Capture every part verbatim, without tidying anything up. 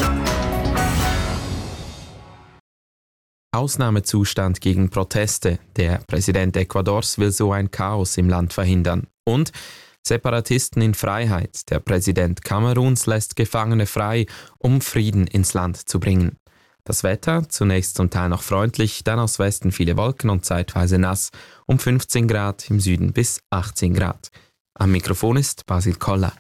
Ausnahmezustand gegen Proteste. Der Präsident Ecuadors will so ein Chaos im Land verhindern. Und Separatisten in Freiheit. Der Präsident Kameruns lässt Gefangene frei, um Frieden ins Land zu bringen. Das Wetter, zunächst zum Teil noch freundlich, dann aus Westen viele Wolken und zeitweise nass, um fünfzehn Grad, im Süden bis achtzehn Grad. Am Mikrofon ist Basil Koller.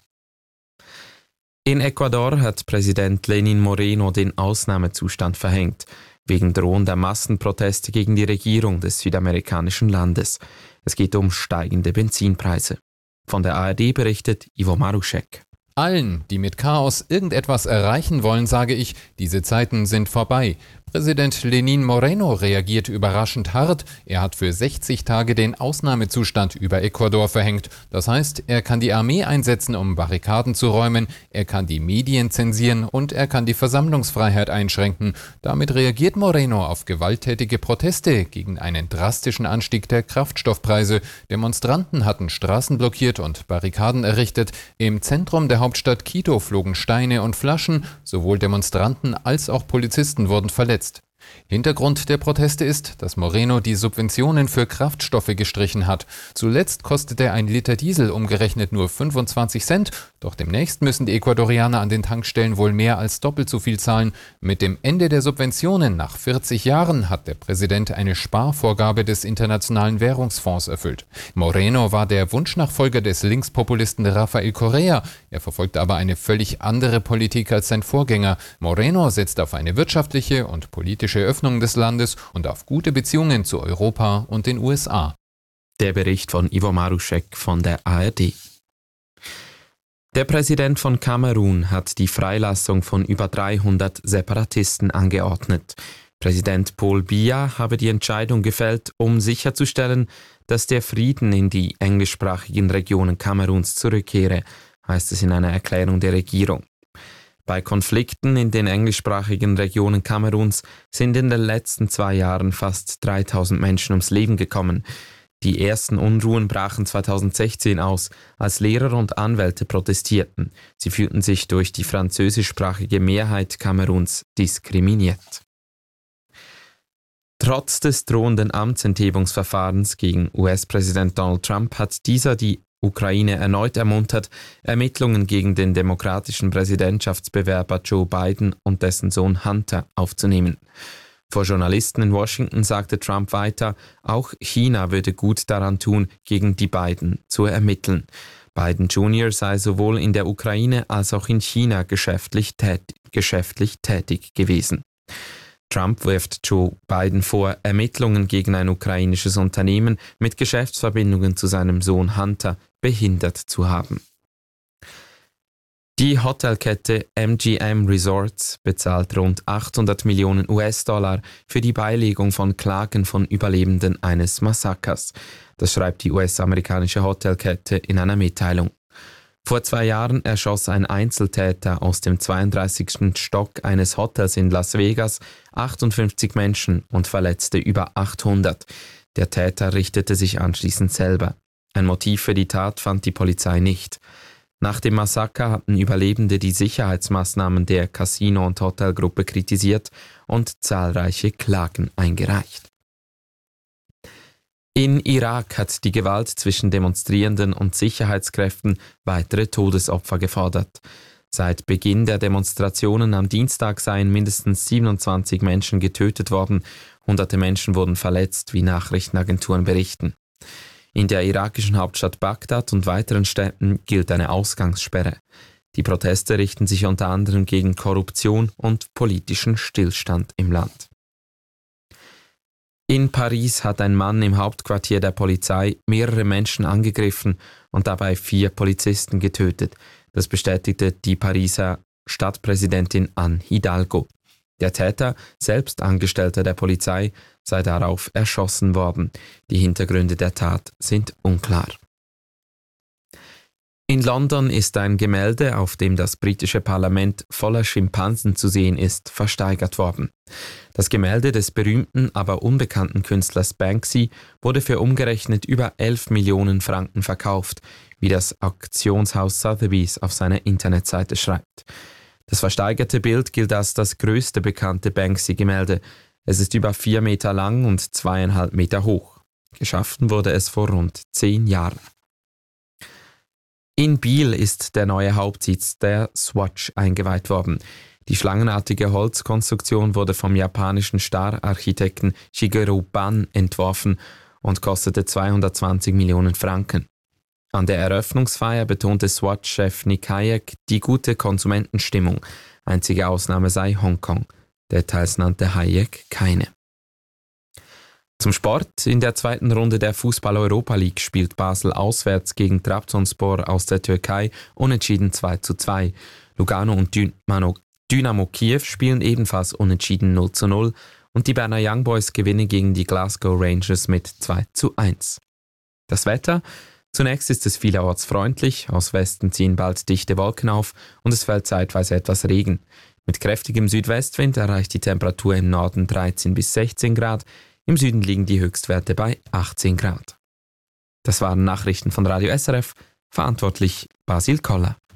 In Ecuador hat Präsident Lenín Moreno den Ausnahmezustand verhängt, wegen drohender Massenproteste gegen die Regierung des südamerikanischen Landes. Es geht um steigende Benzinpreise. Von der A R D berichtet Ivo Marušek. Allen, die mit Chaos irgendetwas erreichen wollen, sage ich, diese Zeiten sind vorbei. Präsident Lenín Moreno reagiert überraschend hart. Er hat für sechzig Tage den Ausnahmezustand über Ecuador verhängt. Das heißt, er kann die Armee einsetzen, um Barrikaden zu räumen, er kann die Medien zensieren und er kann die Versammlungsfreiheit einschränken. Damit reagiert Moreno auf gewalttätige Proteste gegen einen drastischen Anstieg der Kraftstoffpreise. Demonstranten hatten Straßen blockiert und Barrikaden errichtet. Im Zentrum der Hauptstadt Quito flogen Steine und Flaschen. Sowohl Demonstranten als auch Polizisten wurden verletzt. Hintergrund der Proteste ist, dass Moreno die Subventionen für Kraftstoffe gestrichen hat. Zuletzt kostete ein Liter Diesel umgerechnet nur fünfundzwanzig Cent, doch demnächst müssen die Ecuadorianer an den Tankstellen wohl mehr als doppelt so viel zahlen. Mit dem Ende der Subventionen nach vierzig Jahren hat der Präsident eine Sparvorgabe des Internationalen Währungsfonds erfüllt. Moreno war der Wunschnachfolger des Linkspopulisten Rafael Correa. Er verfolgt aber eine völlig andere Politik als sein Vorgänger. Moreno setzt auf eine wirtschaftliche und politische Öffnung des Landes und auf gute Beziehungen zu Europa und den U S A. Der Bericht von Ivo Marušek von der A R D. Der Präsident von Kamerun hat die Freilassung von über dreihundert Separatisten angeordnet. Präsident Paul Biya habe die Entscheidung gefällt, um sicherzustellen, dass der Frieden in die englischsprachigen Regionen Kameruns zurückkehre, heißt es in einer Erklärung der Regierung. Bei Konflikten in den englischsprachigen Regionen Kameruns sind in den letzten zwei Jahren fast dreitausend Menschen ums Leben gekommen. Die ersten Unruhen brachen zweitausendsechzehn aus, als Lehrer und Anwälte protestierten. Sie fühlten sich durch die französischsprachige Mehrheit Kameruns diskriminiert. Trotz des drohenden Amtsenthebungsverfahrens gegen U S-Präsident Donald Trump hat dieser die Ukraine erneut ermuntert, Ermittlungen gegen den demokratischen Präsidentschaftsbewerber Joe Biden und dessen Sohn Hunter aufzunehmen. Vor Journalisten in Washington sagte Trump weiter, auch China würde gut daran tun, gegen die beiden zu ermitteln. Biden Junior sei sowohl in der Ukraine als auch in China geschäftlich, tät- geschäftlich tätig gewesen. Trump wirft Joe Biden vor, Ermittlungen gegen ein ukrainisches Unternehmen mit Geschäftsverbindungen zu seinem Sohn Hunter behindert zu haben. Die Hotelkette M G M Resorts bezahlt rund achthundert Millionen U S-Dollar für die Beilegung von Klagen von Überlebenden eines Massakers. Das schreibt die U S-amerikanische Hotelkette in einer Mitteilung. Vor zwei Jahren erschoss ein Einzeltäter aus dem zweiunddreißigsten Stock eines Hotels in Las Vegas achtundfünfzig Menschen und verletzte über achthundert. Der Täter richtete sich anschließend selber. Ein Motiv für die Tat fand die Polizei nicht. Nach dem Massaker hatten Überlebende die Sicherheitsmaßnahmen der Casino- und Hotelgruppe kritisiert und zahlreiche Klagen eingereicht. In Irak hat die Gewalt zwischen Demonstrierenden und Sicherheitskräften weitere Todesopfer gefordert. Seit Beginn der Demonstrationen am Dienstag seien mindestens siebenundzwanzig Menschen getötet worden, hunderte Menschen wurden verletzt, wie Nachrichtenagenturen berichten. In der irakischen Hauptstadt Bagdad und weiteren Städten gilt eine Ausgangssperre. Die Proteste richten sich unter anderem gegen Korruption und politischen Stillstand im Land. In Paris hat ein Mann im Hauptquartier der Polizei mehrere Menschen angegriffen und dabei vier Polizisten getötet. Das bestätigte die Pariser Stadtpräsidentin Anne Hidalgo. Der Täter, selbst Angestellter der Polizei, sei darauf erschossen worden. Die Hintergründe der Tat sind unklar. In London ist ein Gemälde, auf dem das britische Parlament voller Schimpansen zu sehen ist, versteigert worden. Das Gemälde des berühmten, aber unbekannten Künstlers Banksy wurde für umgerechnet über elf Millionen Franken verkauft, wie das Auktionshaus Sotheby's auf seiner Internetseite schreibt. Das versteigerte Bild gilt als das größte bekannte Banksy-Gemälde. Es ist über vier Meter lang und zweieinhalb Meter hoch. Geschaffen wurde es vor rund zehn Jahren. In Biel ist der neue Hauptsitz der Swatch eingeweiht worden. Die schlangenartige Holzkonstruktion wurde vom japanischen Star-Architekten Shigeru Ban entworfen und kostete zweihundertzwanzig Millionen Franken. An der Eröffnungsfeier betonte Swatch-Chef Nick Hayek die gute Konsumentenstimmung. Einzige Ausnahme sei Hongkong. Details nannte Hayek keine. Zum Sport. In der zweiten Runde der Fußball-Europa League spielt Basel auswärts gegen Trabzonspor aus der Türkei unentschieden zwei zu zwei. Lugano und Dynamo, Dynamo Kiew spielen ebenfalls unentschieden null zu null und die Berner Young Boys gewinnen gegen die Glasgow Rangers mit zwei zu eins. Das Wetter. Zunächst ist es vielerorts freundlich, aus Westen ziehen bald dichte Wolken auf und es fällt zeitweise etwas Regen. Mit kräftigem Südwestwind erreicht die Temperatur im Norden dreizehn bis sechzehn Grad, im Süden liegen die Höchstwerte bei achtzehn Grad. Das waren Nachrichten von Radio S R F, verantwortlich Basil Koller.